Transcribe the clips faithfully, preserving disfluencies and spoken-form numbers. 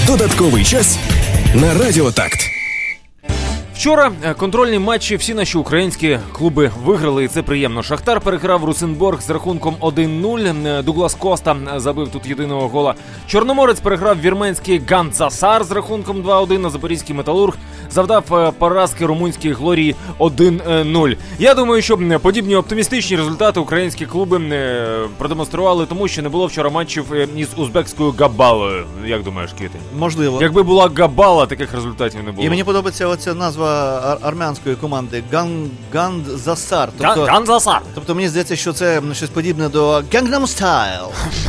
Додатковий час на Радіо Такт. Вчора контрольні матчі всі наші українські клуби виграли, і це приємно. Шахтар переграв Русенборг з рахунком один нуль. Дуглас Коста забив тут єдиного гола. Чорноморець переграв вірменський Ганджасар з рахунком два один, а Запорізький Металург завдав поразки румунській Глорії один нуль. Я думаю, що подібні оптимістичні результати українські клуби продемонстрували тому, що не було вчора матчів із узбекською Габалою. Як думаєш, Кити? Можливо. Якби була Габала, таких результатів не було. І мені подобається оця назва ар- армянської команди Ган... Ганджасар. Тобто... Ганджасар. Тобто мені здається, що це щось подібне до Gangnam Style.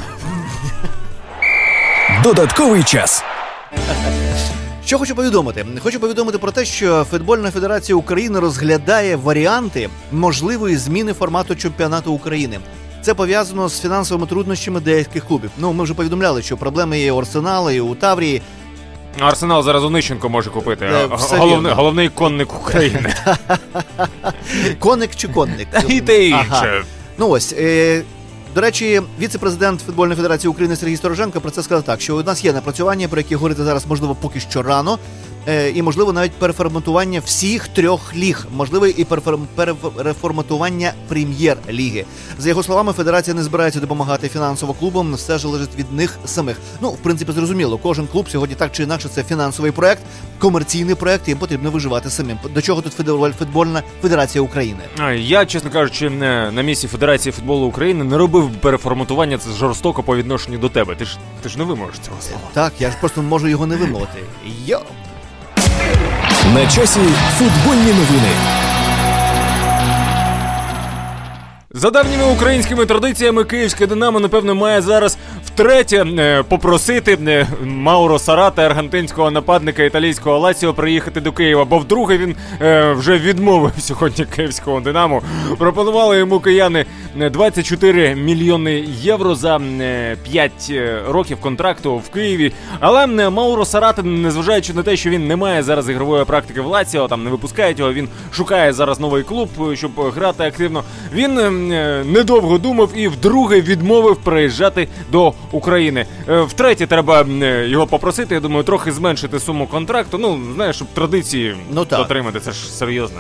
Додатковий час. Що хочу повідомити? Хочу повідомити про те, що Футбольна Федерація України розглядає варіанти можливої зміни формату чемпіонату України. Це пов'язано з фінансовими труднощами деяких клубів. Ну, ми вже повідомляли, що проблеми є у Арсенала, і у Таврії. Арсенал зараз Онищенко може купити. Е, Головний, головний конник України. Коник чи конник? І те інше. Ага. Ну ось, е, до речі, віце-президент Футбольної Федерації України Сергій Стороженко про це сказав так, що у нас є напрацювання, про які говорити зараз, можливо, поки що рано, е, і, можливо, навіть переформатування всіх трьох ліг, можливо, і переформ, переформатування прем'єр-ліги. За його словами, Федерація не збирається допомагати фінансово клубам, все залежить від них самих. Ну, в принципі, зрозуміло, кожен клуб сьогодні так чи інакше це фінансовий проект, комерційний проект, і їм потрібно виживати самим. До чого тут Футбольна Федерація України? Я, чесно кажучи, на місці Федерації футболу України не робив переформатування, це жорстоко по відношенню до тебе. Ти ж, ти ж не вимовиш цього слова. Так, я ж просто можу його не вимовити. Йо! На часі футбольні новини. За давніми українськими традиціями київське «Динамо», напевно, має зараз втретє е, попросити е, Мауро Сарата, аргентинського нападника італійського Лаціо, приїхати до Києва, бо вдруге він е, вже відмовив сьогодні київського «Динамо». Пропонували йому кияни двадцять чотири мільйони євро за е, п'ять років контракту в Києві. Але е, Мауро Сарата, незважаючи на те, що він не має зараз ігрової практики в Лаціо, там не випускають його, він шукає зараз новий клуб, щоб грати активно. Він е, недовго думав і вдруге відмовив приїжджати до України. Втретє треба його попросити, я думаю, трохи зменшити суму контракту. Ну, знаєш, щоб традиції ну, дотримати, це ж серйозно.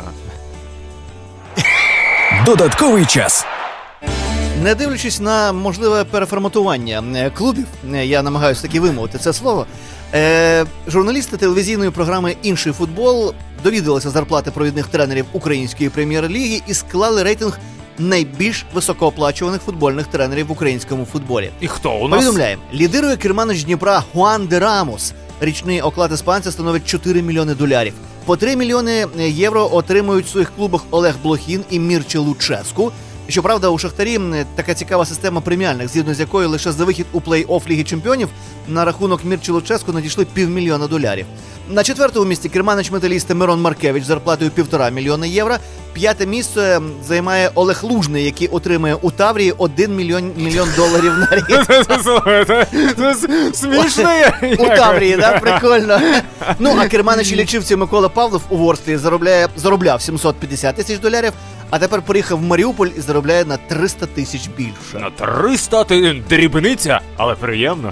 Додатковий час. Не дивлячись на можливе переформатування клубів, я намагаюся таки вимовити це слово, е, журналісти телевізійної програми «Інший футбол» довідалися зарплати провідних тренерів української прем'єр-ліги і склали рейтинг найбільш високооплачуваних футбольних тренерів в українському футболі. І хто у нас? Повідомляємо, лідирує керманич Дніпра Хуан де Рамос. Річний оклад іспанця становить чотири мільйони доларів. По три мільйони євро отримують в своїх клубах Олег Блохін і Мірче Луческу. Щоправда, у Шахтарі така цікава система преміальних, згідно з якою лише за вихід у плей-офф Ліги Чемпіонів на рахунок Мірче Луческу надійшли півмільйона доларів. На четвертому місці керманич металіста Мирон Маркевич з зарплатою півтора мільйона євро. П'яте місце займає Олег Лужний, який отримує у Таврії один мільйон, мільйон доларів на рік. Це смішно. У Таврії, так? Прикольно. Ну, а керманич і лічивці Микола Павлов у Ворсклі заробляє, заробляв сімсот п'ятдесят тисяч доларів, а тепер приїхав в Маріуполь і заробляє на триста тисяч більше. На триста? Ти дрібниця, але приємно.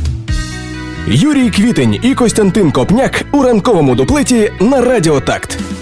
Юрій Квітень і Костянтин Копняк у ранковому дуплеті на Радіо Такт.